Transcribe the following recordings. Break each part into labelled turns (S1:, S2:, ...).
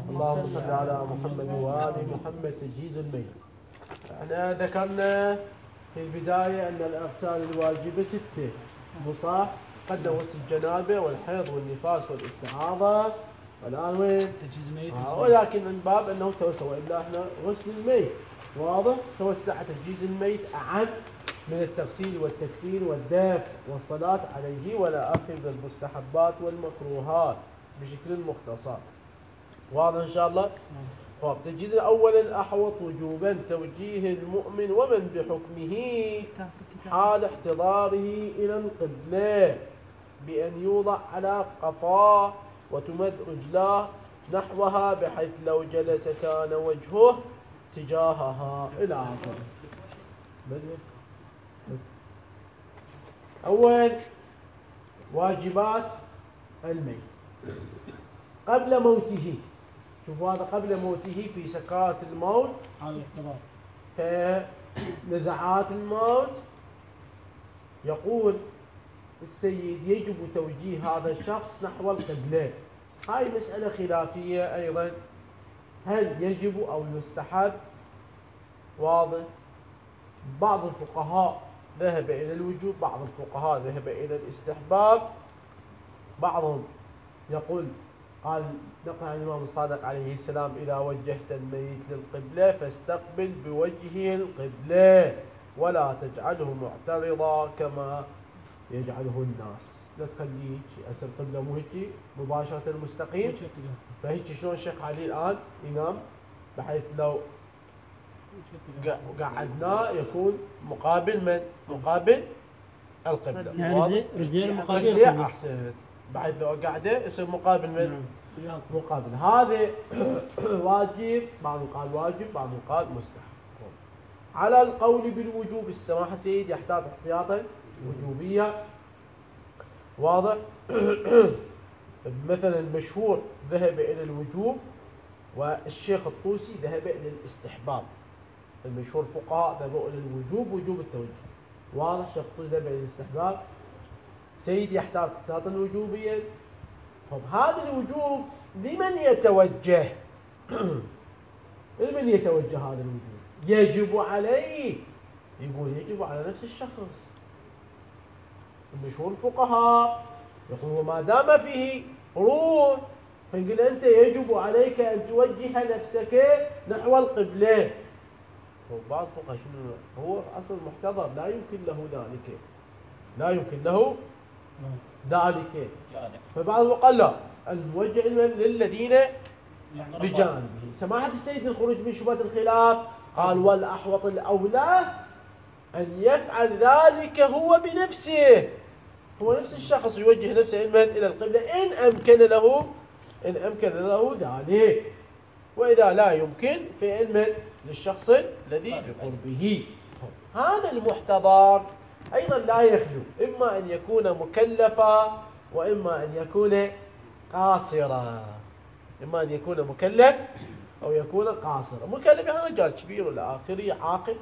S1: اللهم صل على محمد وآل محمد. تجهيز الميت. احنا ذكرنا في البداية أن الأغسال الواجبة 6 مصاح قد وسط الجنابة والحيض والنفاس والاستعاضة. والآن وين؟
S2: تجهيز الميت.
S1: ولكن من باب أنه توسع، وإلا احنا غسل الميت واضح. توسع تجهيز الميت أعم من التغسيل والتكفين والدفن والصلاة عليه ولا أخذ المستحبات والمكروهات بشكل مختصر. واضح إن شاء الله؟ طيب تجهيز الأول الأحوط وجوبا توجيه المؤمن ومن بحكمه حال احتضاره إلى القبلة بأن يوضع على قفاه وتمد رجلاه نحوها بحيث لو جلس كان وجهه تجاهها إلى آخره. أول واجبات الميت قبل موته. شوفوا هذا قبل موته في سكرات الموت
S2: على الاحتضار،
S1: فنزعات الموت. يقول السيد يجب توجيه هذا الشخص نحو القبلة. هاي مسألة خلافية أيضا، هل يجب أو يستحب؟ واضح. بعض الفقهاء ذهب إلى الوجوب، بعض الفقهاء ذهب إلى الاستحباب. بعضهم يقول قال نقل عن الإمام الصادق عليه السلام إذا وجهت الميت للقبلة فاستقبل بوجهه القبلة ولا تجعله معترضا كما يجعله الناس. لا تخليه أسر القبلة مو هيك مباشرة المستقيم. فهيك شلون الشيخ علي الآن ينام بحيث لو قعدناه يكون مقابل من؟ مقابل القبلة.
S2: يعني رجلين مقابل
S1: القبلة. أحسن. بحيث لو قاعدة يصير مقابل من؟ مقابل. هذا واجب، بعضهم قال واجب، بعضهم قال مستحب. على القول بالوجوب السماحة سيد يحتاط احتياطا وجوبية. واضح. مثلا المشهور ذهب إلى الوجوب والشيخ الطوسي ذهب إلى الاستحباب. المشهور فقهاء ذهبوا إلى الوجوب وجوب التوجيه. واضح. الشيخ الطوسي ذهب إلى الاستحباب. سيد يحتاط احتياطا وجوبيا. طب هذا الوجوب لمن يتوجه؟ لمن يتوجه هذا الوجوب؟ يجب عليه. يقول يجب على نفس الشخص. المشهور الفقهاء يقول وما دام فيه روح فيقول أنت يجب عليك أن توجه نفسك نحو القبلة. بعض الفقهاء شنو هو أصل محتضر لا يمكن له ذلك، لا يمكن له ذلك. فبعضهم قال لا، الموجه للذين بجانبه. سماحة السيد الخروج من شبهة الخلاف قال والأحوط الأولى أن يفعل ذلك هو بنفسه. هو نفس الشخص يوجه نفسه إلى القبلة إن أمكن له ذلك. وإذا لا يمكن فإن للشخص الذي بقربه. هذا المحتضر أيضا لا يخلو إما أن يكون مكلفا وإما أن يكون قاصرا. إما أن يكون مكلف أو يكون قاصرا. مكلف يعني رجال كبير ولا آخره عاقل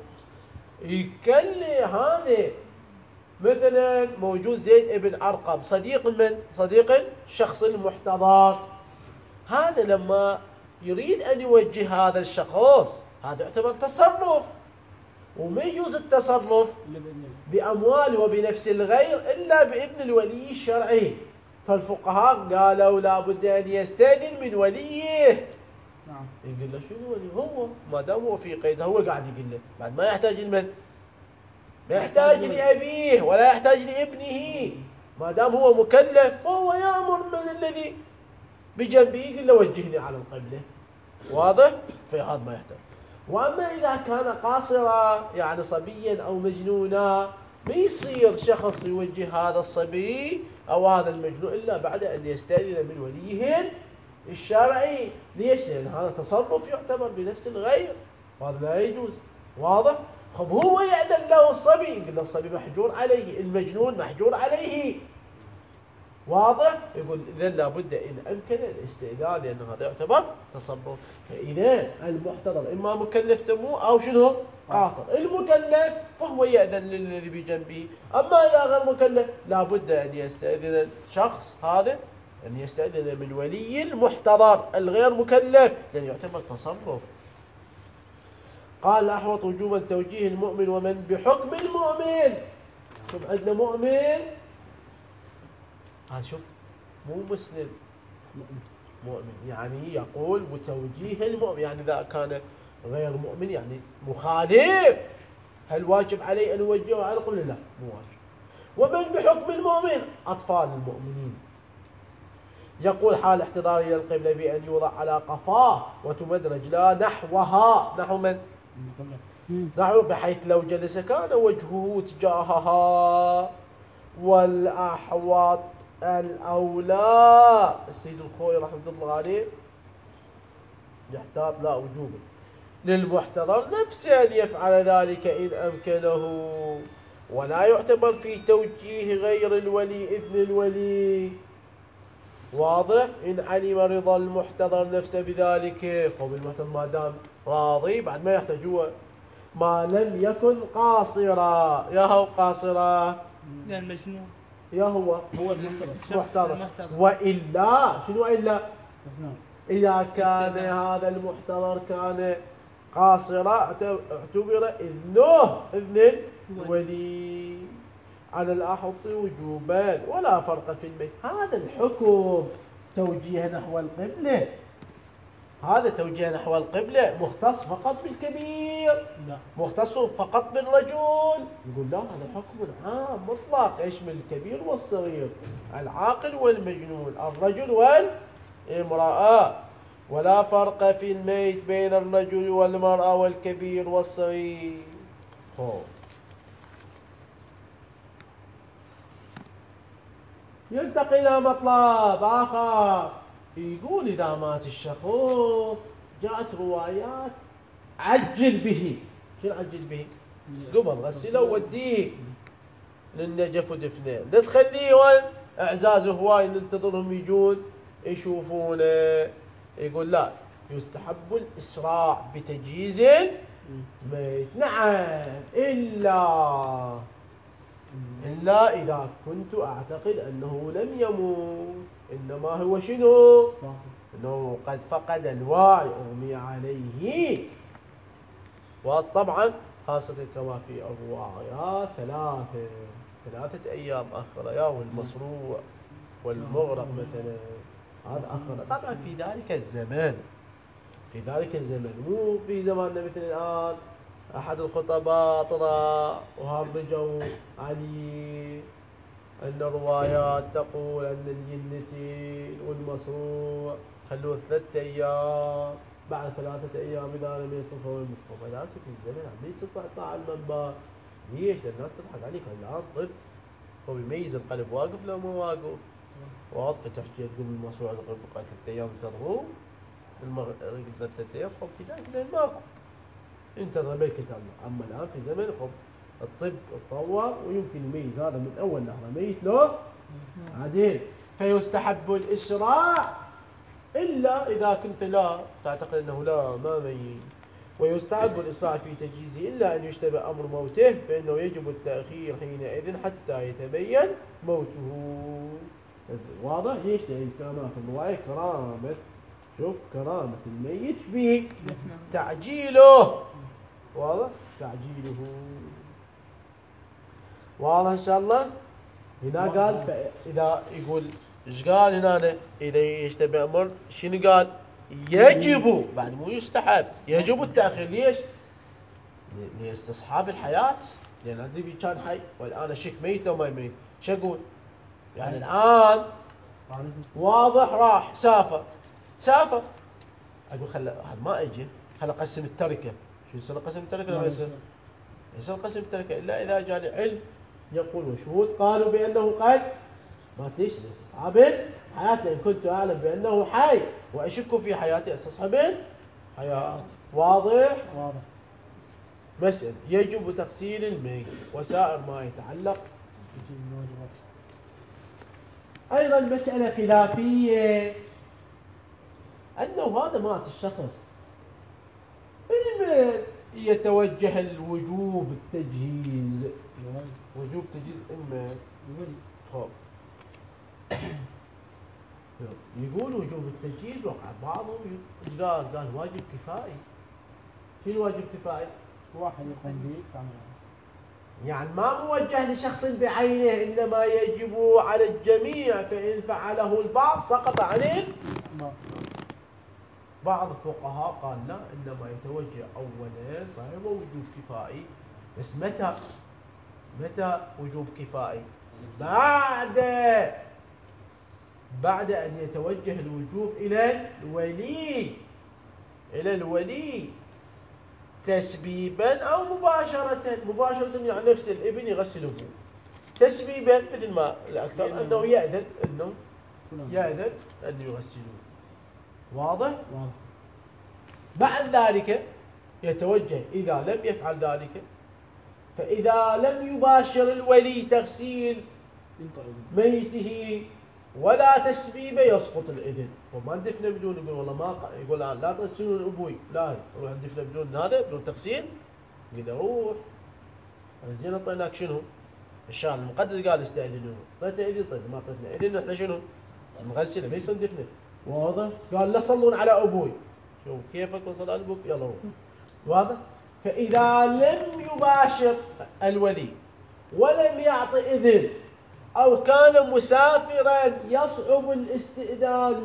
S1: يكلي. هذا مثلا موجود زيد ابن أرقم صديق من؟ صديق الشخص المحتضر. هذا لما يريد أن يوجه هذا الشخص هذا يعتبر تصرف، وما يجوز التصرف بأموال وبنفس الغير إلا بإذن الولي الشرعي. فالفقهاء قالوا لا بد أن يستأذن من وليه.
S2: نعم.
S1: يقول له شنو ولي؟ هو ما دام هو في قيد هو قاعد يقول له بعد ما يحتاج لمن؟ ما يحتاج لأبيه ولا يحتاج لابنه. ما دام هو مكلف فهو يأمر من الذي بجنبه يقول له وجهني على القبلة. واضح؟ فهذا ما يحتاج. وأما إذا كان قاصرا يعني صبيا أو مجنونا ما يصير شخص يوجه هذا الصبي أو هذا المجنون إلا بعد أن يستأذن من وليه الشرعي. ليش؟ لأن هذا تصرف يعتبر بنفس الغير وهذا لا يجوز. واضح؟ خب هو يأذن له الصبي يقول له الصبي محجور عليه، المجنون محجور عليه. واضح؟ يقول إذا لابد إن أمكن الاستئذان لأن هذا يعتبر تصرف. فإذا المحتضر إما مكلف سموه أو شنو؟ قاصر. المكلف فهو يأذن للذي بجنبه. أما إذا غير مكلف لابد أن يستأذن الشخص هذا أن يستأذن من ولي المحتضر الغير مكلف لأن يعتبر تصرف. قال الأحوط وجوبا توجيه المؤمن ومن بحكم المؤمن. شوف عندنا مؤمن، شوف مو مسلم، مؤمن يعني يقول وتوجيه المؤمن، يعني إذا كان غير مؤمن يعني مخالف، هل واجب عليه أن يوجهه على القبلة؟ لا مو واجب. ومن بحكم المؤمن أطفال المؤمنين. يقول حال احتضاره إلى القبلة بأن يوضع على قفاه وتمد رجلاه نحوها، نحو من؟ نحو، بحيث لو جلس كان وجهه تجاهها. والأحوط الأولى، السيد الخوي رحمة الله عليه يحتاط لا وجوبا للمحتضر نفسه أن يفعل ذلك إن أمكنه، ولا يعتبر في توجيه غير الولي إذن الولي. واضح؟ إن علم رضا المحتضر نفسه بذلك، قوم المحتضر ما دام راضي بعد ما يحتاج هو، ما لم يكن قاصرا. يا هو قاصرا
S2: لا المجنون
S1: يا هو
S2: المحتضر.
S1: وإلا شنو إلا؟ إذا كان هذا المحتضر كان قاصرا اعتبر إذنه إذن الولي على الأحوط وجوبا ولا فرق في الميت. هذا الحكم توجيه نحو القبلة، هذا توجيه نحو القبلة مختص فقط بالكبير؟
S2: لا،
S1: مختص فقط بالرجل؟ يقول لا، هذا حكم عام مطلق يشمل الكبير والصغير، العاقل والمجنون، الرجل والامرأة، ولا فرق في الميت بين الرجل والمرأة والكبير والصغير. ينتقل إلى مطلب آخر، يقول إذا مات الشخص جاءت روايات عجل به. شنو عجل به؟ قبل غسله ووديه للنجف ودفنه، لا تخليه اعزاز هواي ننتظرهم يجون يشوفونه. يقول لا، يستحب الإسراع بتجهيز الميت. نعم، إلا إذا كنت أعتقد أنه لم يموت، إنما هو شنو؟ أنه قد فقد الوعي، أغمي عليه. وطبعا خاصة كما في الروايات ثلاثة أيام أخرى، يا والمصروع والمغرق مثلا، هذا أخرى. طبعا في ذلك الزمن، مو في زماننا مثل الآن. أحد الخطباء طلع وهرجوا علي أن الروايات تقول أن الجنتين والمصروع خلوه 3 أيام، بعد 3 أيام إذا لم يستطيعوا المصطفى. ذلك في الزمن عم يستطيع على المنبر. ليش؟ الناس تضحك عليك. الآن طب هو يميز القلب واقف لو مو واقف. واضح، فتحكي تقول المصروع القلب بقى 3 أيام انتظروه، المغرب 3 أيام. في ذلك الزمن ماكو، انتظر بالكتاب. اما الان في زمن الطب تطور ويمكن يميز هذا من اول لحظه ميت له عديل، فيستحب الاسراع الا اذا كنت لا تعتقد انه لا ما ميت. ويستحب الاسراع في تجهيزه الا ان يشتبه امر موته، فانه يجب التاخير حينئذ حتى يتبين موته. واضح؟ ليش؟ لان كما في الروايه كرامه، شوف كرامه الميت به تعجيله. واضح؟ تعجيله. واضح إن شاء الله؟ هنا قال إذا يقول إيش قال هنا؟ إذا يشتبه أمر شنو قال؟ يجب، بعد مو يستحب، يجب التأخير. ليش؟ لاستصحاب الحياة، لأن هذا كان حي والآن الشك ميت لو ما يميت. شو أقول؟ يعني الآن واضح راح سافر، أقول خل هذا ما أجي، خل أقسم التركة. شو يصير قسم التركة ولا ما يصير؟ يصير قسم التركة إلا إذا جاء العلم يقول وشهود قالوا بأنه قد مات. ليش؟ لاستصحاب الحياة، لأن كنت أعلم بأنه حي وأشك في حياتي، استصحب الحياة. واضح؟ مسألة يجب تغسيل الميت وسائر ما يتعلق. أيضا مسألة خلافية، أنه هذا مات الشخص، لمن يتوجه الوجوب التجهيز؟ وجوب تجهيز الميت. خب يقول وجوب التجهيز وقع بعضهم قال واجب كفائي. شنو واجب كفائي؟
S2: واحد يقوم به كامل.
S1: يعني ما موجه لشخص بعينه، انما يجب على الجميع، فان فعله البعض سقط عن بعض الفقهاء قال لا، انما يتوجه اولا صحيح وجوب كفائي، بس متى وجوب كفائي؟ بعد ان يتوجه الوجوب الى الولي تسبيبا او مباشرة يعني نفس الابن يغسل ابوه تسبيبا، مثل ما الاكثر انه يأذن ان يغسلوه. واضح؟ بعد ذلك يتوجه اذا لم يفعل ذلك، فاذا لم يباشر الولي تغسيل ميته ولا تسبيبه يسقط الاذن. وما ندفنه بدون، يقول والله ما يقول لا تغسلون ابوي، لا نروح ندفنه بدون هذا، بدون تغسيل. قال روح زين، اعطيناك شنو؟ الشارع المقدس قال استاذنوه، اعطيتنا اذن، طيب ما اعطيتنا اذن احنا شنو؟ نغسله ما يصير ندفنه. واضح؟ قال لا تصلون على ابوي. شوف كيفك نصلي على ابوك، يلا روح. واضح؟ فاذا لم يباشر الولي ولم يعطي اذن أو كان مسافرا يصعب الاستئذان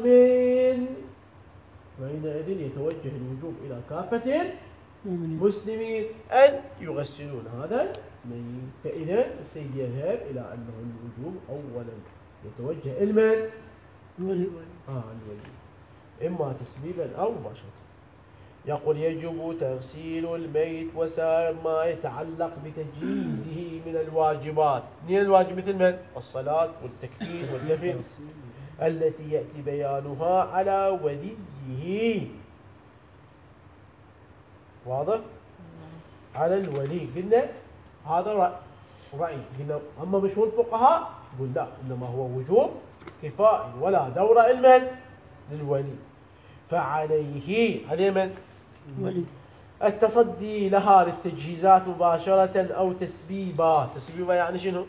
S1: حينئذ يتوجه الوجوب إلى كافة المسلمين أن يغسلون هذا الميت. فإذا السيد يذهب إلى أنه الوجوب أولا يتوجه المن؟ الولي. إما تسبيبا أو مباشرة. يقول يجب تغسيل الميت وسائر ما يتعلق بتجهيزه من الواجبات. من الواجب مثل من؟ الصلاة والتكفين والدفن التي يأتي بيانها على وليه. واضح؟ على الولي. قلنا هذا رأي، قلنا أما مشهور الفقهاء قلنا لا، إنما هو وجوب كفائي ولا دور المن للولي. فعليه من؟ التصدي لها للتجهيزات مباشرة أو تسبيبا يعني شنو؟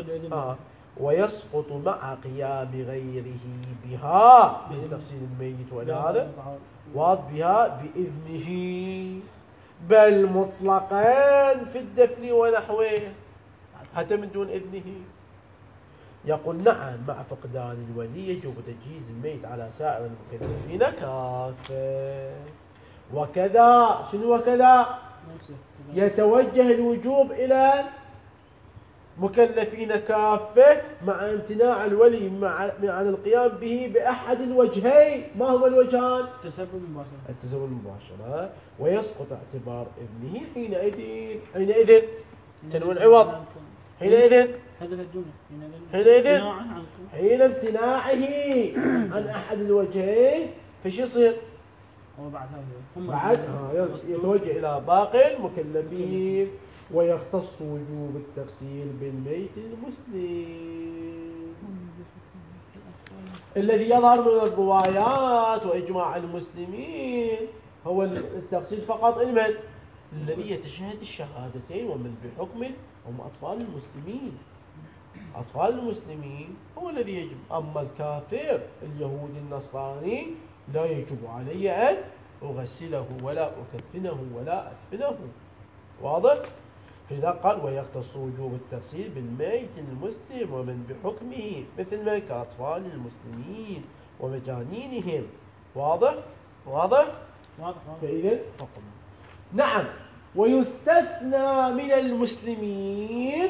S1: ويسقط مع قيام غيره بها بتغسيل الميت ولا هذا بها بإذنه، بل مطلقا في الدفن ونحوه حتى من دون إذنه. يقول نعم مع فقدان الولي يجب تجهيز الميت على سائر المكلفين كافة. وكذا شنو وكذا؟ يتوجه الوجوب إلى مكلفين كافة مع امتناع الولي عن القيام به بأحد الوجهين. ما هما الوجهان؟ التسبب المباشرة، ويسقط اعتبار ابنه حينئذ تنوين عوض، حين امتناعه عن أحد الوجهين فش يصير؟ بعد يتوجه إلى باقي المكلفين، ويختص وجوب التغسيل بالميت المسلم الذي يظهر من الروايات وإجماع المسلمين هو التغسيل فقط الذي يتشهد الشهادتين ومن بحكم هم أطفال المسلمين هو الذي يجب. أما الكافر اليهودي النصراني لا يجب علي أن أغسله ولا أكفنه ولا أدفنه. واضح؟ فإذا قال ويختص وجوب التغسيل بالميت المسلم ومن بحكمه مثل ما كأطفال المسلمين ومجانينهم. واضح؟ فإذا نعم. ويستثنى من المسلمين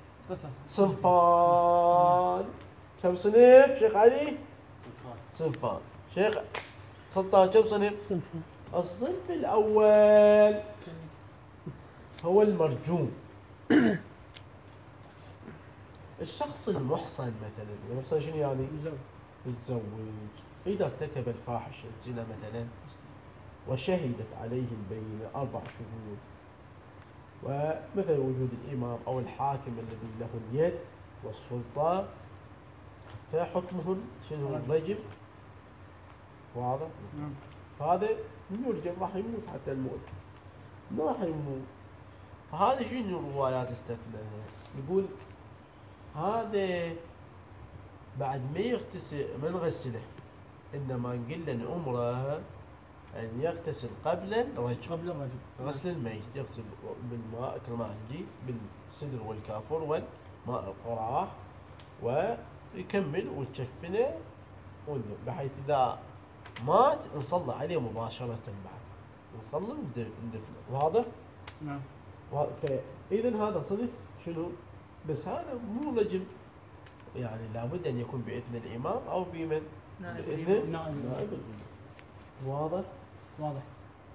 S1: صنفان. كم صنف شيخ علي؟ صنفان. شيخ سلطان كم صنف؟ الصنف الأول هو المرجوم. الشخص المحصن مثلا، المحصن شنو يعني؟ يتزوج. إذا ارتكب الفاحشة الزنا مثلا وشهدت عليه البينة 4 شهود، ومثل وجود الإمام أو الحاكم الذي له اليد والسلطة، فحكمهم شنو؟ الرجم. واضح؟ فهذا من يرجم راح يموت حتى الموت، ما راح يموت. فهذا شنو الروايات استثناها؟ يقول هذا بعد ما يغتسل ما نغسله، إنما نقول له أمره أن يغتسل قبل الرجم،
S2: قبل الرجل.
S1: غسل الميت، يغسل بالماء كما يجي بالسدر والكافور والماء القراح، ويكمل وتشفنه بحيث إذا مات نصلي عليه مباشرة بعد، نصلي وندفنه. واضح؟
S2: نعم.
S1: فإذا هذا صنف شنو؟ بس هذا مو رجم، يعني لابد أن يكون بإذن الإمام أو بمن؟ بإذن نائب الإمام. واضح؟
S2: واضح.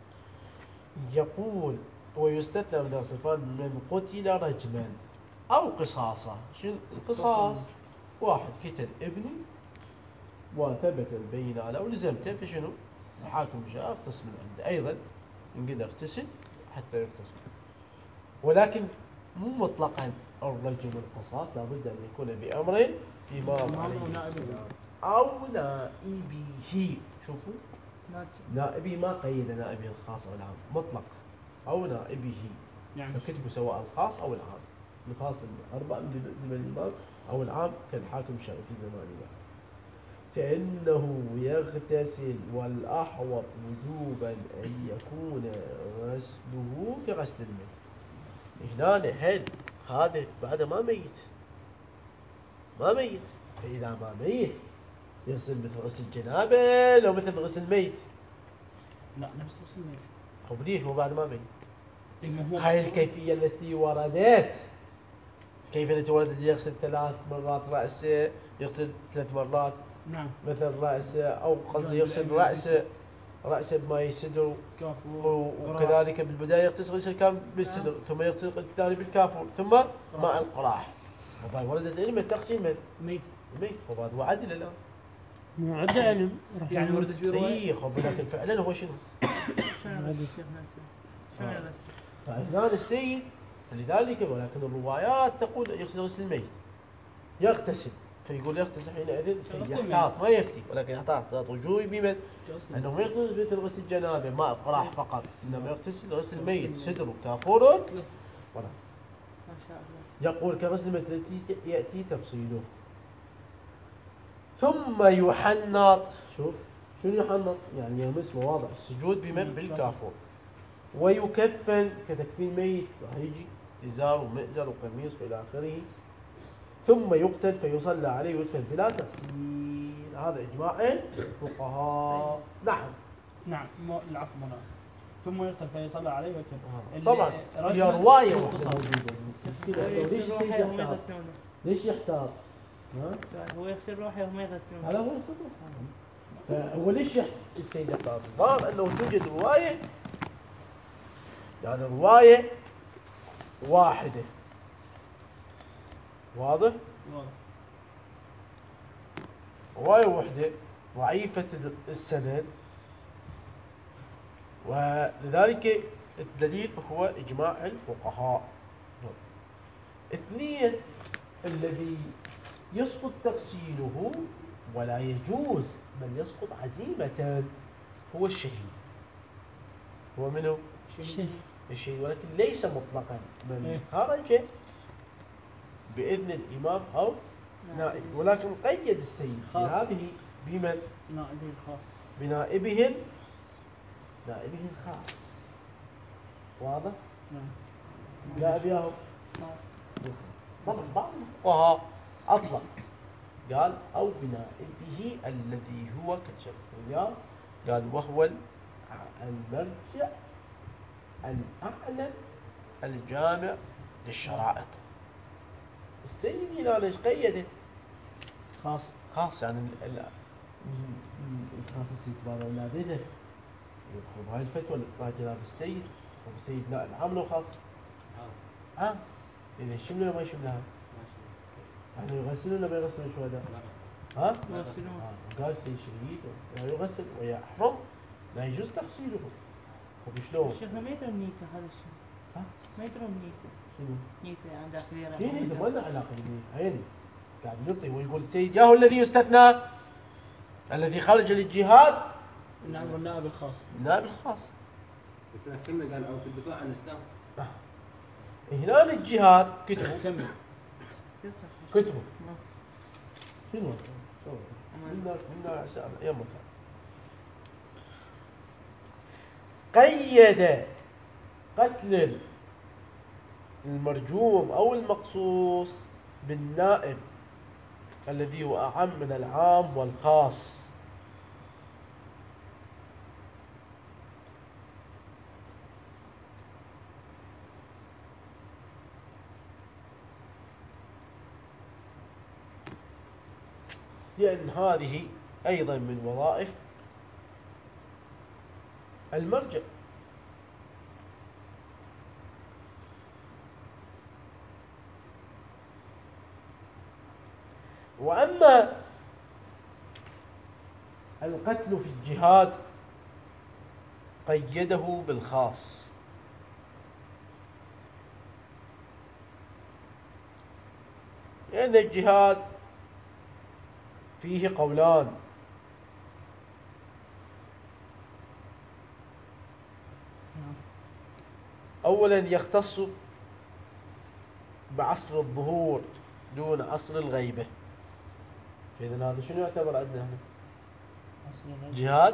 S1: يقول ويستثنى من الصفات من قتل رجما أو قصاصا. شنو القصاص؟ واحد قتل ابني وثبت البينة على ولزمته، فشنو؟ الحاكم جاء اغتصب من عنده، أيضا ينقل اغتسل حتى يغتصب. ولكن مو مطلقا الرجم والقصاص، لابد أن يكون بأمر إمام عليه السلام أو نائبه. شوفوا نائبه ما قيد نائبه الخاص أو العام، مطلق أو نائبه،
S2: يعني
S1: فكتبوا سواء الخاص أو العام. الخاص الأربع من زمن الإمام أو العام كالحاكم الشرعي في زماننا. فإنه يغتسل، والأحوط وجوبا أن يكون غسله كغسل الميت. هنا هل هذا بعد ما ميت؟ ما ميت، فإذا ما ميت يغسل مثل غسل الجنابة لو مثل غسل الميت؟
S2: لا، نفس غسل الميت.
S1: طب ليش هو بعد ما ميت؟
S2: هو
S1: هاي الكيفية التي وردت، كيف التي وردت يغسل 3 مرات رأسه، يغسل 3 مرات.
S2: نعم.
S1: مثل رأسه، أو قصدي يغسل رأسه بماء السدر، وكذلك بالبداية يغسل كامل بالسدر، ثم يغسل الثاني بالكافور، ثم ماء القراح. وهذا وردت علم التقسيم من
S2: ميت.
S1: وهذا هو عدل الآن.
S2: مو عدل علم يعني وردت
S1: برواية. لكن فعلا هو شنو؟ فهنا السيد لذلك، ولكن الروايات تقول يغسل غسل الميت، يغتسل، فيقول يغتسل حينئذ يحتاط، ما يفتي، ولكن يحتاط وجوبي بمن؟ انه ما يغتسل مثل غسل الجنابه ماء القراح فقط، انما يغتسل غسل الميت صدر وكافور ولا.
S3: ما شاء الله.
S1: يقول كغسل الميت التي ياتي تفصيله. ثم يحنط. شوف شنو يحنط؟ يعني يمس مواضع السجود بمن؟ بالكافور. ويكفن كتكفين ميت، راح يجي ازار ومئزر وقميص والى اخره. ثم يقتل فيصلى عليه ويدفن بلا تغسيل. هذا اجماع الفقهاء. نعم.
S2: نعم. العفو مرة. ثم يقتل فيصلى عليه ويدفن.
S1: طبعا هي روايه
S3: موجوده.
S1: ليش يحتاط؟
S3: هو يغسل روحه وهم يغسلون.
S1: هذا هو الصدق. فهو ليش السيد يحتاط؟ ظهر انه توجد روايه، يعني روايه واحده. واضح؟ رواية واحدة ضعيفة السند، ولذلك الدليل هو إجماع الفقهاء. اثنين، الذي يسقط تغسيله ولا يجوز من يسقط عزيمة هو الشهيد. هو منه؟ الشهيد، ولكن ليس مطلقا، من خرج بإذن الإمام أو نائب، ولكن قيد السيد في هذه بمن؟
S2: نائبه الخاص.
S1: بنائبه الخاص. واضح؟
S2: نعم.
S1: نائبه طبعا بعض الفقهاء أطلق، قال أو بنائبه الذي هو كالشرف الرياض، قال وهو المرجع الأعلى الجامع للشرائط. السيد هنا ليش قيده؟ خاص يعني الخاص السيد بعض أولاده. وهاي الفتوى اللي جناب السيد، والسيد نائب عام وخاص عام. إذا يشملها ما يشملها؟ يعني يغسلون ولا ما يغسلون الشهداء؟ ها؟
S3: يغسلون.
S1: قال السيد شهيد ولا يغسل ويحرم، لا يجوز تغسيله. وبشلون؟
S3: الشيخ ما يدرون نيته هذا الشيء.
S1: ها؟
S3: ما يدرون نيته.
S1: شنو؟
S3: نيته يعني داخلية.
S1: نيته ما له علاقة بنيته، عيني قاعد يعطي ويقول السيد ياهو الذي يستثنى الذي خرج للجهاد.
S2: نعم. والنائب الخاص.
S1: النائب الخاص.
S4: بس كلمة قال أو في الدفاع عن الإسلام.
S1: هنا للجهاد كتبوا شنو؟ منا سأل أيام مكان. قيد قتل المرجوم أو المقصوص بالنائب الذي هو أعم من العام والخاص. لأن هذه أيضا من وظائف المرجع. وأما القتل في الجهاد قيده بالخاص، لأن الجهاد فيه قولان: أولا يختص بعصر الظهور دون عصر الغيبة. فإذا هذا شنو يعتبر عندنا هنا؟ جهاد؟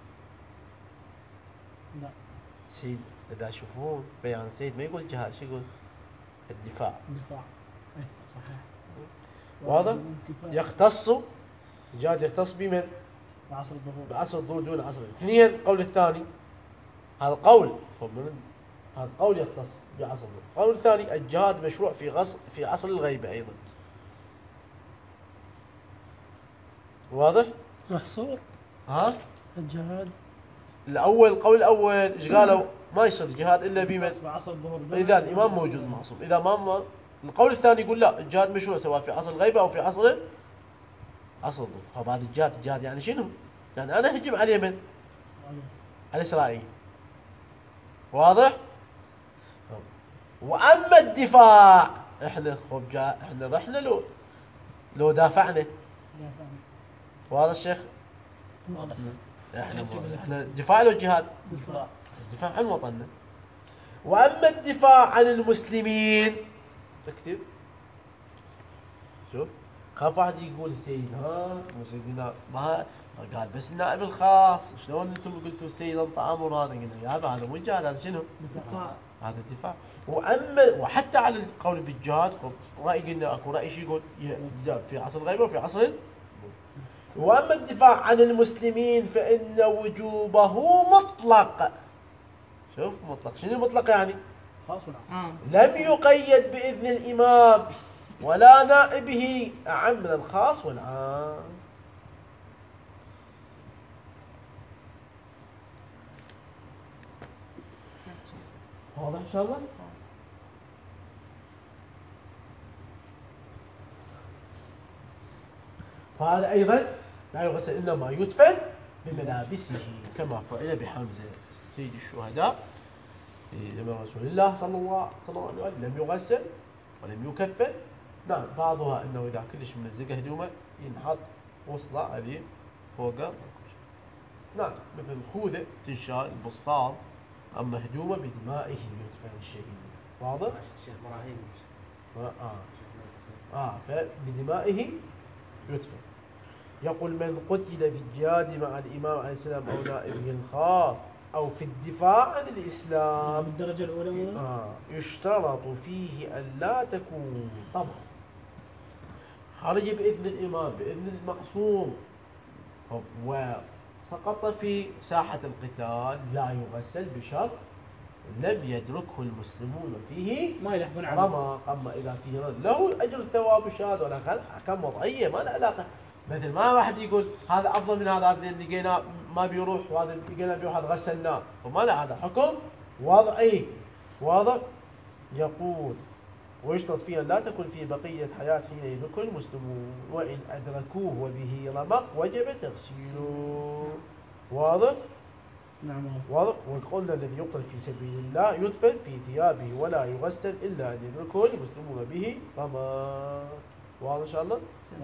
S2: لا
S1: سيد إذا يشوفون بيان سيد ما يقول جهاد، شو يقول؟ الدفاع.
S2: دفاع. إيه صحيح.
S1: واضح؟ يختص الجهاد يختص بمن؟
S2: بعصر الظهور.
S1: بعصر الظهور دون عصر الغيبة. اثنين القول الثاني، هذا قول هذا قول يختص بعصر الظهور. القول الثاني الجهاد مشروع في عصر الغيبة أيضا. واضح؟
S5: محصور
S1: ها؟
S5: الجهاد.
S1: الأول القول الأول إيش قالوا؟ ما يصير جهاد إلا بمن؟
S2: بعصر الظهور.
S1: إذا الإمام موجود معصوم. إذا ما القول الثاني يقول لا، الجهاد مشروع سواء في عصر الغيبة أو في عصر الظهور. طب هذا الجهاد يعني شنو؟ يعني أنا هجم على اليمن، على إسرائيل. واضح؟ وأما الدفاع إحنا إحنا رحنا لو دافعنا. واضح الشيخ؟
S2: واضح.
S1: احنا دفاع لو جهاد؟
S2: دفاع.
S1: الدفاع عن وطننا. واما الدفاع عن المسلمين، اكتب شوف، خاف واحد يقول سيد مو سيدنا ما قال بس النائب الخاص، شلون انتم قلتوا السيد انطى امر؟ هذا قلنا يا هذا مو جهاد، هذا شنو؟
S3: دفاع.
S1: هذا الدفاع. واما وحتى على القول بالجهاد راي قلنا اكو راي شو يقول في عصر الغيبه وفي عصر. واما الدفاع عن المسلمين فان وجوبه مطلق. شوف مطلق، شنو مطلق يعني؟
S2: خاص وعام.
S1: لم يقيد باذن الامام ولا نائبه، اعم من الخاص والعام. واضح ان شاء الله؟ فهذا ايضا لا يغسل الا ما يدفن بملابسه كما فعل بحمزه سيد الشهداء لما رسول الله صلى الله عليه وسلم لم يغسل ولم يكفن. نعم بعضها انه اذا كلش ممزقه هدومه ينحط وصله عليه فوقه. نعم مثل خوذه تنشال البسطام، اما هدومه بدمائه يدفن الشهيد. واضح؟
S4: الشيخ ابراهيم
S1: فبدمائه يدفن. يقول من قتل في الجهاد مع الإمام عليه السلام أو نائبه الخاص أو في الدفاع عن الإسلام
S2: بالدرجة الأولى
S1: يشترط فيه أن لا تكون طبعا خرج بإذن الإمام بإذن المعصوم وسقط في ساحة القتال لا يغسل بشرط لم يدركه المسلمون فيه
S2: ما يلحقون عليه.
S1: رمى. أما إذا فيه له أجر الثواب الشهادة ولا أحكام وضعية ما له علاقة. مثل ما واحد يقول هذا افضل من هذا اللي لقيناه ما بيروح وهذا لقيناه بيروح هذا غسلناه، فما له هذا حكم وضعي. واضح؟ يقول ويشترط فيها لا تكن في بقيه حياه حين يدركه المسلمون وان ادركوه وبه رمق وجب تغسيله. واضح؟
S2: نعم
S1: واضح. وقلنا الذي يقتل في سبيل الله يدفن في ثيابه ولا يغسل الا ان يدركه المسلمون به رمق. واضح ان شاء الله؟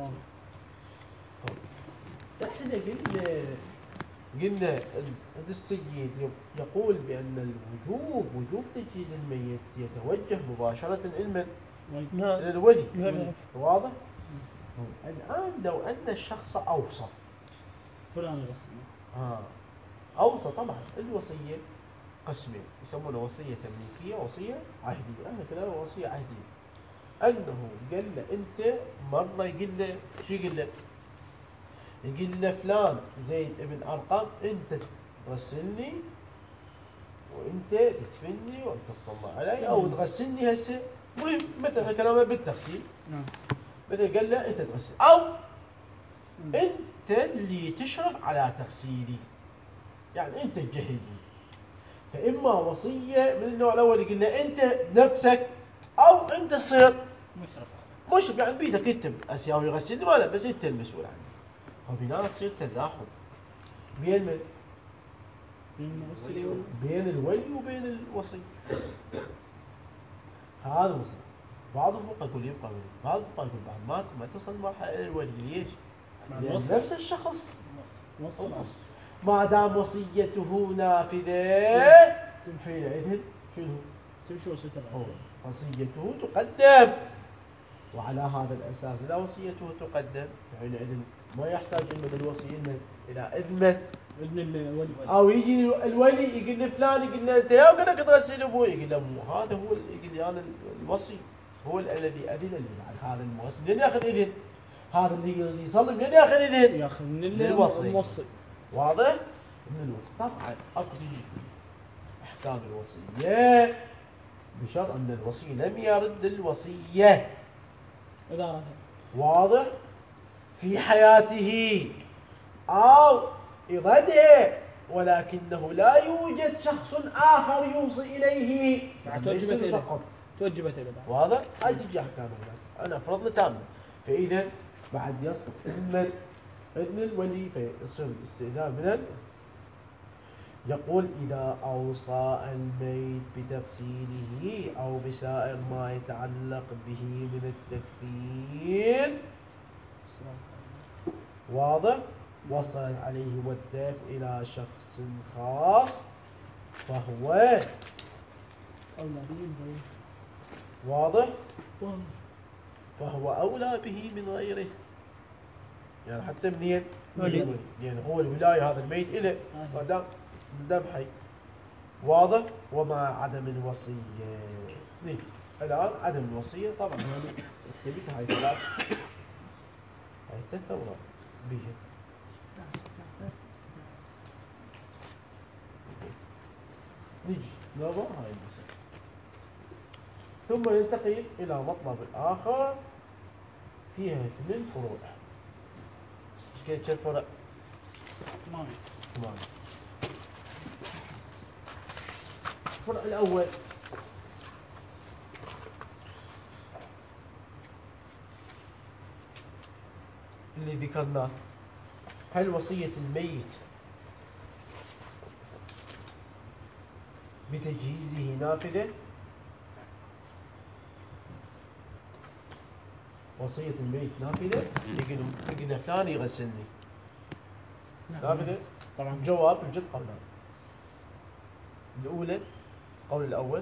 S1: احنا قلنا عند السيد يقول بان وجوب تجهيز الميت يتوجه مباشره الى الولي. واضح؟ الان لو ان الشخص اوصى
S2: فلان يغسل.
S1: اوصى طبعا الوصيه قسمين يسمونه وصية تمليكية ووصية عهدية. احنا كده وصية عهدية. انه قال له انت مرة يقول له شو يقول له؟ يقول له فلان زيد ابن ارقم انت تغسلني وانت تدفني وانت تصلى علي او تغسلني هسه. مهم مثل كلامه بالتغسيل.
S2: نعم.
S1: مثل قال له انت تغسل او انت اللي تشرف على تغسيلي، يعني انت تجهزني. فاما وصيه من النوع الاول يقول له انت نفسك او انت تصير مشرف، يعني بيدك انت اسياوي يغسلني ولا بس انت المسؤول عني. فبناء يصير تزاحم بين من؟ بين الولي وبين الوصي. هذا مصير. بعض الفقهاء يقول يبقى ولي، بعض الفقهاء يقول بعد ما تصل مرحله الى الولي. ليش؟ لأن نفس الشخص ما دام وصيته نافذه حينئذ شنو؟
S2: تمشي وصيته بعد.
S1: وصيته تقدم. وعلى هذا الاساس اذا وصيته تقدم حينئذ ما يحتاج من الوصي الى اذن
S2: الولي،
S1: او يجي الولي يقول لفلان يقول له انت يا ابنك تغسل ابوي، يقول له مو هذا هو يقول لي انا الوصي هو الذي اذن لي. بعد هذا الموصي منين ياخذ اذن؟ هذا اللي يصلي منين ياخذ اذن؟
S2: ياخذ من
S1: الموصي. واضح؟ من الوصي. طبعا اقضي احكام الوصيه بشرط ان الوصي لم يرد الوصيه.
S2: اذا ردها.
S1: واضح؟ في حياته او يردها ولكنه لا يوجد شخص اخر يوصي اليه.
S2: توجبت اليه. توجبت اليه.
S1: واضح؟ هاي تجي احكام انا فرضنا تامه. فاذا بعد يصدق اذن الولي فيصير الاستئذان من يقول إذا أوصى الميت بتغسيله أو بسائر ما يتعلق به من التكفين. واضح؟ وصلت عليه والدفع إلى شخص خاص فهو
S2: أولى به.
S1: واضح؟ فهو أولى به من غيره. يعني حتى منين؟ يعني هو الولاية هذا الميت إله ما دام حي. واضح؟ ومع عدم الوصية. نيجي الآن عدم الوصية طبعا هذه اكتبت هاي ثلاث هاي ثلاث أوراق بيها. نيجي نظر هاي المسألة ثم ننتقل إلى مطلب آخر فيها 8 فروع. ايش كم فرع؟ 8. الفرع الأول اللي ذكرناه، هل وصية الميت بتجهيزه نافذة؟ وصية الميت نافذة؟ يقول فلان يغسلني نافذة؟
S2: طبعا.
S1: جواب يوجد قولان. الأولى القول الأول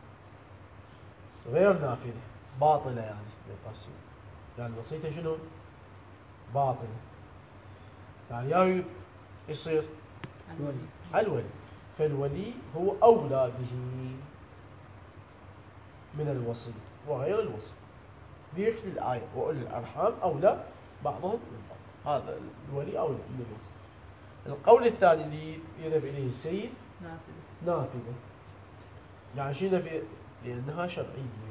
S1: غير نافذة باطلة، يعني بالقسم يعني وصيته شنو؟ باطلة. يعني يا يصير الولي فالولي هو أولى به من الوصي وغير الوصي. ليش؟ للآية وأولي الأرحام أولى بعضهم من بعض. هذا الولي أولى من الوصي. القول الثاني اللي يذهب إليه السيد نافذة. يعني شو نافذة؟ لأنها شرعية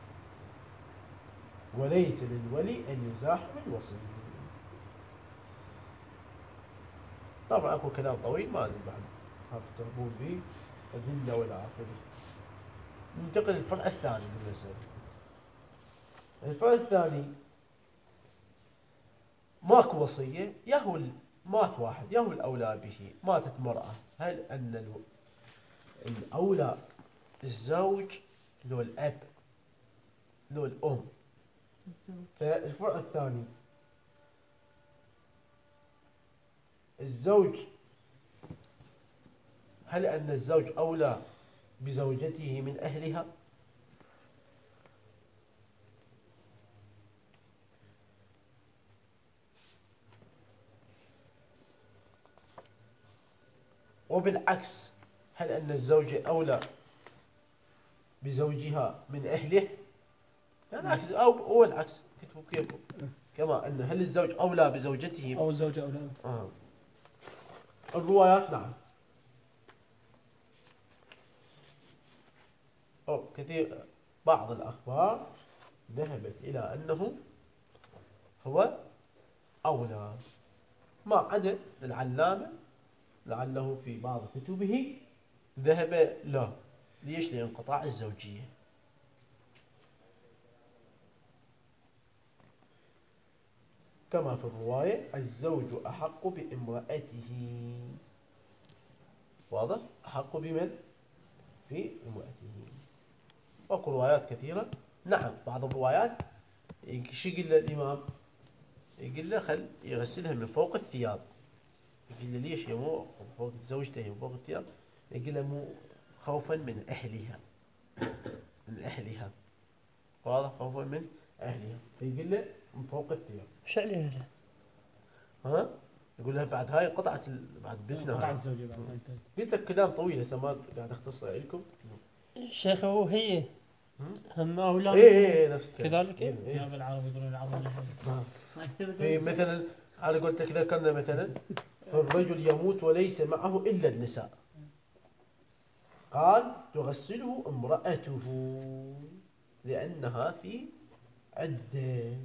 S1: وليس للولي أن يزاحم الوصي. طبعا اكو كلام طويل ما ادري بعد تربون به أدلة والى آخره. ننتقل للفرع الثاني من المسألة. الفرع الثاني ماكو وصية، يهو مات واحد يهو الأولى به. ماتت مرأة، هل أن الأولى الزوج لو الأب لو الأم؟ الفرع الثاني الزوج، هل أن الزوج أولى بزوجته من أهلها؟ وبالعكس هل أن الزوجة أولى بزوجها من أهله؟ يعني عكس أو العكس كتبوا كيف كما أن هل الزوج أولى بزوجته
S2: أو الزوجة أولى.
S1: الروايات نعم أو كثير بعض الأخبار ذهبت إلى أنه هو أولى، ما عدا العلامة لعله في بعض كتبه ذهب لا. ليش؟ لانقطاع الزوجية. كما في الرواية الزوج أحق بامرأته. واضح؟ أحق بمن؟ في امرأته. وأكو روايات كثيرة. نعم بعض الروايات شو يقول له الإمام؟ يقول له خل يغسلها من فوق الثياب. يقول له ليش يا مو فوق زوجته من فوق الثياب؟ يقول له مو خوفا من أهلها، من أهلها. واضح؟ خوفا من أهلها، فيقول له من فوق الثياب.
S5: ايش عليه هذا؟
S1: ها؟ يقول له بعد هاي قطعت بعد بيتنا
S2: قطع
S1: هاي.
S2: الزوجة بعد.
S1: قلت لك كلام طويل هسه ما قاعد اختصر لكم.
S5: الشيخ هو هي هم اولاد
S1: ايه نفس الكلام.
S5: كذلك.
S2: يا بالعربي يقولون العربي.
S1: في مثلا على قلت لك ذكرنا مثلا فالرجل يموت وليس معه الا النساء، قال تغسله امرأته لأنها في عدة،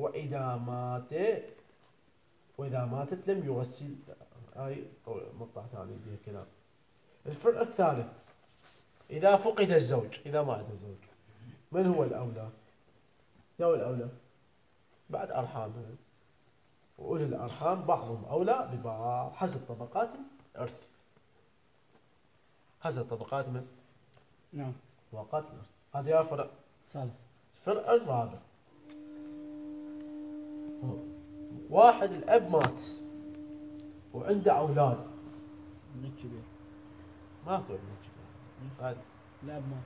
S1: وإذا ماتت لم يغسل. هاي مقطع ثاني فيها كلام. الفرع الثالث إذا فقد الزوج، إذا مات الزوج من هو الأولى؟ يا الأولى بعد أرحامها، وأولي الأرحام بعضهم أولى ببعض حسب طبقات الإرث، حسب طبقات من؟
S2: نعم.
S1: طبقات الإرث. هذا يا فرع
S2: ثالث.
S1: الفرع الرابع واحد الأب مات وعنده أولاد.
S2: من الكبير.
S1: ماكو ابن كبير. هذا
S2: لا مات.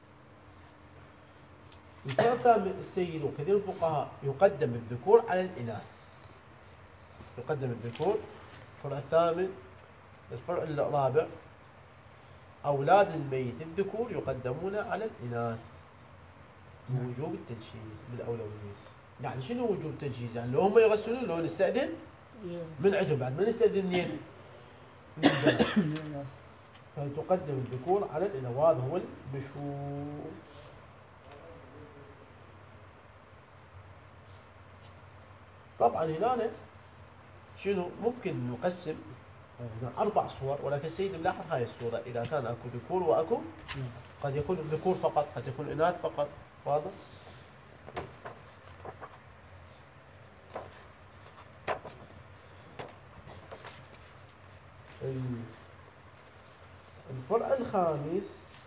S1: يفرق من السيد وكثير الفقهاء يقدم الذكور على الإناث. يقدم الذكور. الفرع الثامن الفرع الرابع أولاد الميت الذكور يقدمون على الإناث بوجوب التجهيز بالأولوية. يعني شنو وجوب التجهيز؟ يعني لو هم يغسلون لو نستأذن من عندهم بعد ما نستأذن منين؟ من البنات. فتقدم الذكور على الإناث، وهذا هو المشهور. طبعا هنا شنو ممكن نقسم 4 صور، ولكن السيد ملاحظ هاي الصورة إذا كان أكو ذكور وأكو قد يكون الذكور فقط، قد يكون إناث فقط. واضح؟ الفرع الخامس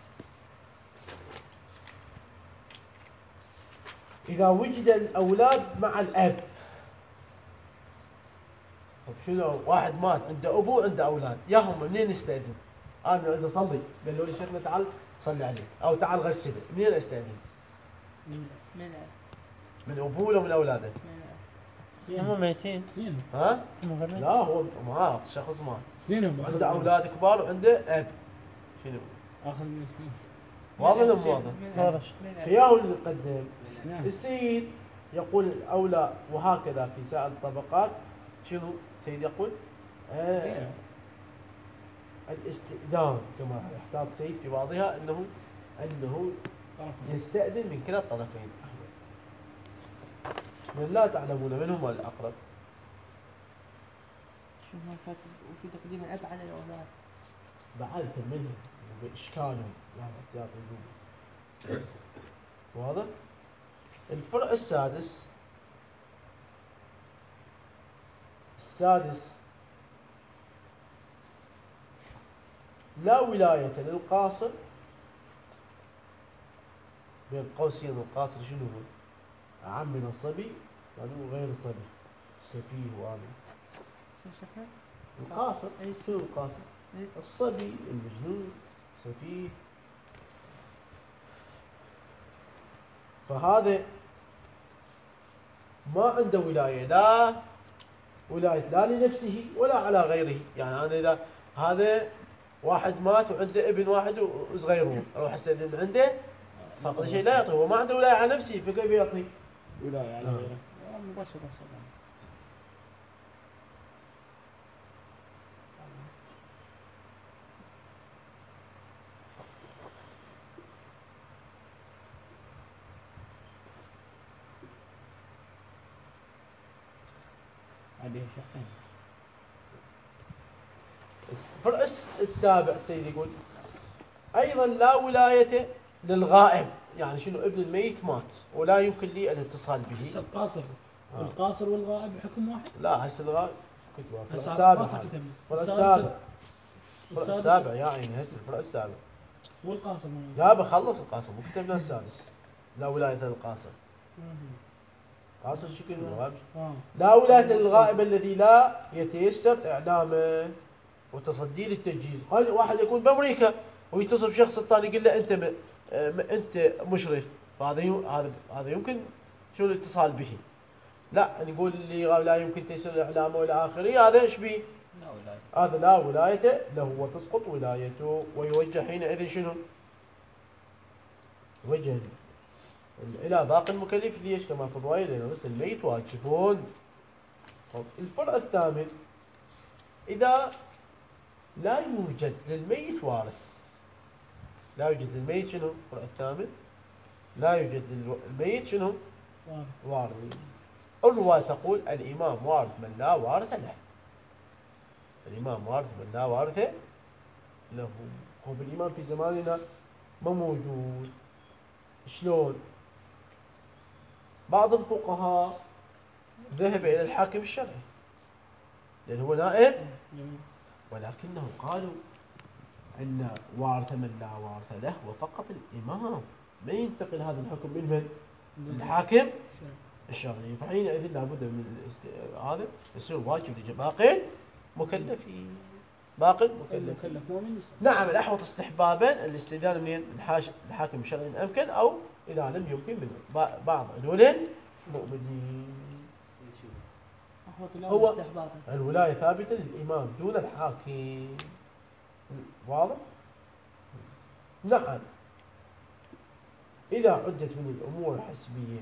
S1: إذا وجد الأولاد مع الأب. طب شنو واحد مات عنده أبوه وعنده أولاد، ياهم منين يستأذن؟ أنا أريد أصلي، قال له شيخنا تعال صلي عليه أو تعال غسله، منين أستأذن؟ من أبوه ولا من أولاده؟
S5: هم ميتين.
S1: ها؟ لا هو مات، شخص مات.
S2: سنين
S1: عنده أولاد كبار وعنده أب. شنو؟
S2: آخر من سنين.
S1: واضح ولا مو واضح؟
S5: واضح.
S1: فياه اللي قدم.
S2: نعم.
S1: السيد يقول الأولى، وهكذا في سائر الطبقات. شنو السيد يقول؟ الاستئذان كما يحتاط سيد في بعضها أنه يستأذن من كلا الطرفين. من لا تعلمون منهما الأقرب.
S3: شو ما كاتب وفي تقديم الأب على الأولاد.
S1: بعد منهم بإشكالهم لا احتياط وجوب. واضح؟ الفرع السادس لا ولاية للقاصر. بين قوسين القاصر شنو هو؟ أعم من الصبي يعني غير الصبي، سفيه وهذا.
S3: شو شكله؟
S1: القاصر
S3: أي
S1: شنو القاصر؟ الصبي المجنون سفيه. فهذا ما عنده ولاية، لا لنفسه ولا على غيره. يعني أنا إذا هذا واحد مات وعنده ابن واحد وصغير، اروح استاذن من عنده، فاقد شيء لا يعطي، هو ما عنده ولايه على نفسه فكيف يعطي؟
S2: ولاية على غيره مباشرة صدق. عليه شقين.
S1: الفرع السابع السيد يقول ايضا لا ولايه للغائب، يعني شنو؟ ابن الميت مات ولا يمكن لي الاتصال به.
S2: هسه القاصر القاصر والغائب حكم واحد؟
S1: لا هسه الغائب كتبه الفرع
S2: هسه
S1: السابع،
S2: القاصر كتب.
S1: الفرع السابع، الفرع
S2: السادس
S1: السابع يا عيني هسه الفرع السابع.
S2: والقاصر من
S1: يا بخلص القاسم مو كتبنا السادس. لا ولايه للقاسم. قاصر شكل الغائب. لا ولايه للغائب الذي لا يتيسر اعلامه وتصدي للتجهيز. واحد يكون بامريكا ويتصل بشخص الثاني يقول له انت انت مشرف، فهذا هذا يمكن شو الاتصال به. لا نقول اللي لا يمكن تيسير اعلامه والى اخره، هذا ايش به؟
S4: لا ولاية.
S1: هذا لا ولايه له وتسقط ولايته، ويوجه حينئذ شنو؟ يوجه الى باقي المكلف. ليش؟ كما في الروايه لان غسل الميت واجبون. الفرع الثامن اذا لا يوجد للميت وارث. لا يوجد للميت شنو؟ الفرع الثامن لا يوجد للميت شنو؟ وارث. الرواية تقول الإمام وارث من لا وارث له. الإمام وارث من لا وارث له. هو بالإمام في زماننا ما موجود. شلون؟ بعض الفقهاء ذهب إلى الحاكم الشرعي لأنه هو نائب، ولكنهم قالوا أن وارث من لا وارث له وفقط الإمام، ما ينتقل هذا الحكم من الحاكم الشرعي. فحينئذ لابد من هذا يصير واجب لباقي مكلفين. باقي
S2: المكلف مو من يسأل.
S1: نعم الأحوط استحبابا الاستئذان من الحاكم الشرعي إن أمكن، أو إذا لم يمكن من بعض عدول المؤمنين. هو الولاية ثابتة للإمام دون الحاكم. واضح؟ نعم إذا عدت من الأمور الحسبية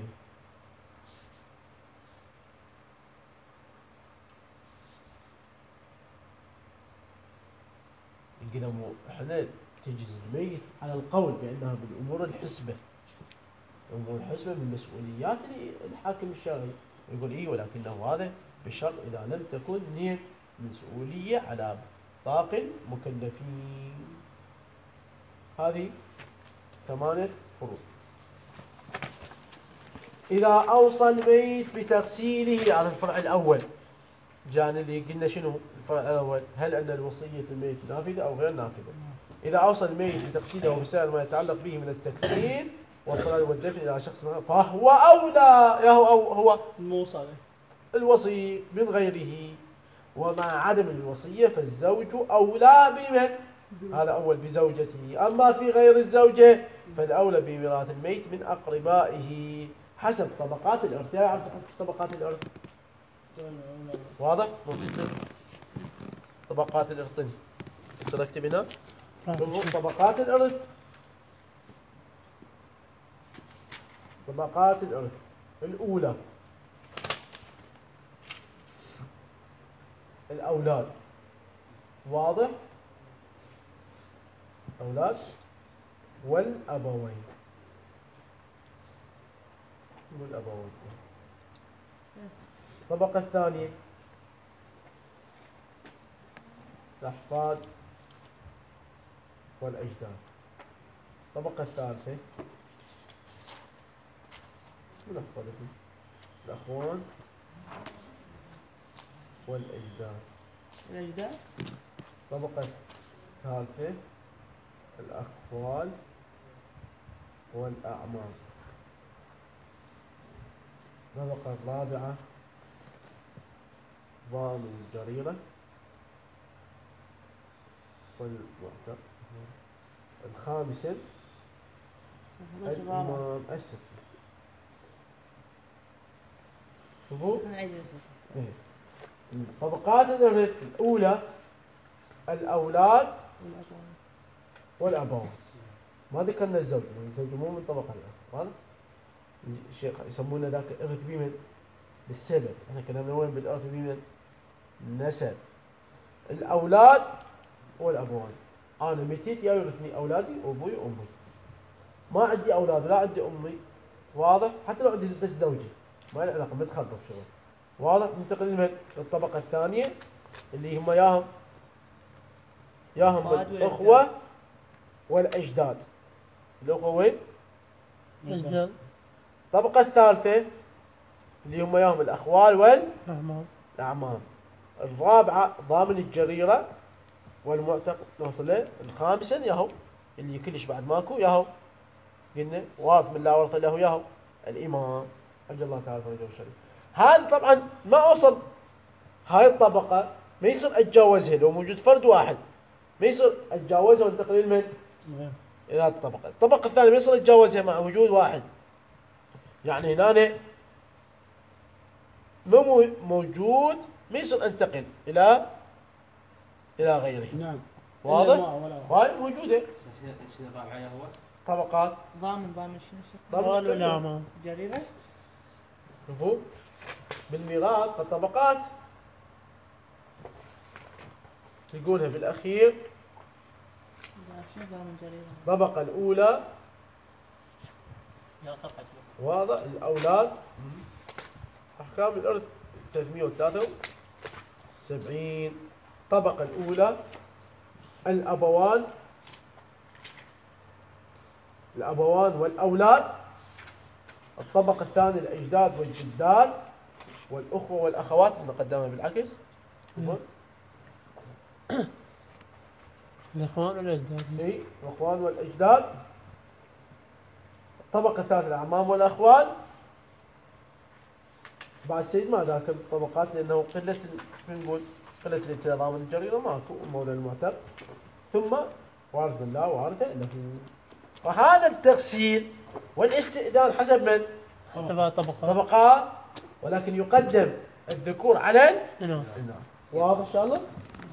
S1: ينقدموا احنا تجهيز الميت على القول بأنها بالأمور الحسبة. الأمور الحسبة من مسؤوليات الحاكم الشرعي، يقول إيه ولكنه هذا بشرط إذا لم تكن هي مسؤولية على باقي المكلفين. هذه 8 فروض. إذا أوصى الميت بتغسيله على الفرع الأول، جانا اللي قلنا شنو الفرع الأول؟ هل أن الوصية الميت نافذة أو غير نافذة؟ إذا أوصى الميت بتغسيله وبسائر ما يتعلق به من التكفين والصلاة والدفن إلى شخص فهو أولى، هو
S2: الموصى
S1: الوصي من غيره. ومع عدم الوصية فالزوج أولى بمن؟ هذا أول بزوجته. أما في غير الزوجة فالأولى بميراث الميت من أقربائه حسب طبقات الإرث. يعرف طبقات الإرث؟ واضح؟ طبقات الإرث يصير أكتب هنا طبقات الإرث. طبقات الإرث الأولى الأولاد. واضح؟ أولاد والأبوين. والأبوين. الطبقة الثانية الأحفاد والأجداد. الطبقة الثالثة من أحفادكم؟ الأخوان والأجداد.
S3: الأجداد.
S1: الطبقة الثالثة الأخوال والأعمام. الطبقة الرابعة ضامن الجريرة والمعتق. الخامسة الإمام الستة. طبقات الإرث الأولى الأولاد والأبوان. ما ذكرنا الزوج، الزوج مو من طبقة الأب، واضح؟ الشيخ يسمونه ذاك الإرث بمن؟ بالسبب، احنا كلامنا وين بالإرث بمن؟ النسب. الأولاد والأبوان. أنا متيت يا يورثني أولادي وأبوي وأمي. ما عندي أولاد ولا عندي أمي، واضح؟ حتى لو عندي بس زوجي ما له علاقة، متخرب شغل، واضح؟ ننتقل لمن؟ الطبقة الثانية اللي هم ياهم الأخوة والأجداد. الأخوة وين؟
S5: أجداد.
S1: الطبقة الثالثة اللي هم ياهم الأخوال
S5: أعمام.
S1: والأعمام. الرابعة ضامن الجريرة والمعتق نوصل له. الخامسة ياهو اللي كلش بعد ماكو ياهو قلنا وارث من لا ورث له ياهو الإمام عجل الله تعالى فرجه الشريف. هذا طبعا ما أوصل هاي الطبقة ما يصير أتجاوزها لو موجود فرد واحد، ما يصير أتجاوزها وانتقل لمن؟ إلى الطبقة. الطبقة الثانية ما يصير أتجاوزها مع وجود واحد، يعني هنا مو موجود ما يصير أنتقل إلى غيره.
S2: نعم.
S1: واضح؟ هاي موجودة.
S4: شنو الرابعة يا هو؟
S1: طبقات.
S3: ضامن شنو الشيخ؟
S1: ضامن
S5: والأعمام.
S3: جريرة؟
S1: شوفوا بالميراث فالطبقات تلقونها بالأخير.
S3: شنو ضامن جريرة؟
S1: الطبقة الأولى واضح الأولاد. أحكام الإرث 373. الطبقة الأولى الأبوان والأولاد. الطبقة الثانية الأجداد والجدات والأخوة والأخوات، نقدمها بالعكس.
S5: الإخوان والأجداد.
S1: اي الإخوان والأجداد. الطبقة الثالثة الأعمام والأخوان. بعد السيد ما ذاك الطبقات لأنه قلة نقول قلة الانتظام الجريرة ماكو المولى المعتق، ثم وارث الله وارثه له. وهذا التقسيم والاستئذان حسب من؟
S5: سبع
S1: طبقات، ولكن يقدم الذكور على
S5: الإناث.
S1: واضح إن شاء الله؟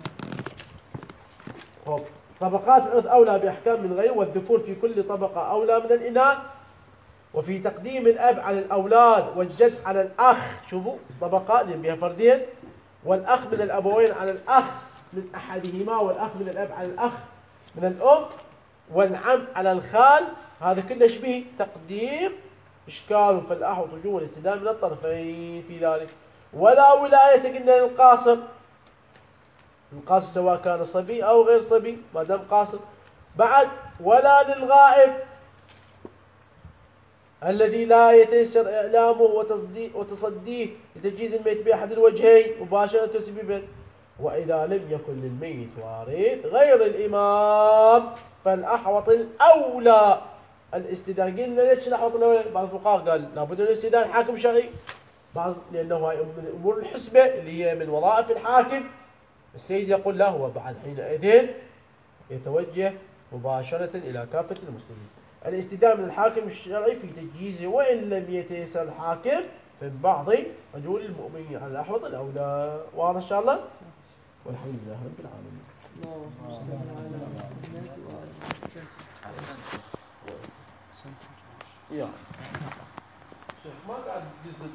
S1: طب طبقات الإرث أولى بأحكام من غيره، والذكور في كل طبقة أولى من الإناث. وفي تقديم الأب على الأولاد والجد على الأخ، شوفوا طبقة اللي بها فردين، والأخ من الأبوين على الأخ من أحدهما، والأخ من الأب على الأخ من الأم، والعم على الخال. هذا كله به تقديم إشكال فالأح وطجوم والاستدامة من الطرفين في ذلك. ولا ولاية قلنا للقاصر، القاصر سواء كان صبي أو غير صبي ما دام قاصر. بعد ولا للغائب الذي لا يتيسر إعلامه وتصديه لتجهيز الميت بأحد الوجهين مباشرة سببا. وإذا لم يكن للميت وارث غير الإمام فالأحوط الأولى الاستدان. قلنا ليش الأحوط الأولى؟ بعض الفقهاء قال لابد من الاستدان حاكم شرعي، بعض لأنه هاي من أمور الحسبة اللي هي من وظائف الحاكم. السيد يقول لا، هو بعد حينئذ يتوجه مباشرة إلى كافة المسلمين. الاستدامة من الحاكم الشرعي في تجهيزه، وإن لم يتيسر الحاكم فمن بعض رجول المؤمنين على الأحوط الأولى. واضح إن شاء الله؟ والحمد لله رب العالمين. ما قاعد